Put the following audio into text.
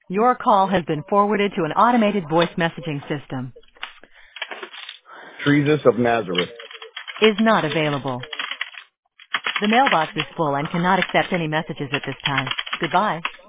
Your call has been forwarded to an automated voice messaging system. Jesus of Nazareth. Is not available. The mailbox is full and cannot accept any messages at this time. Goodbye.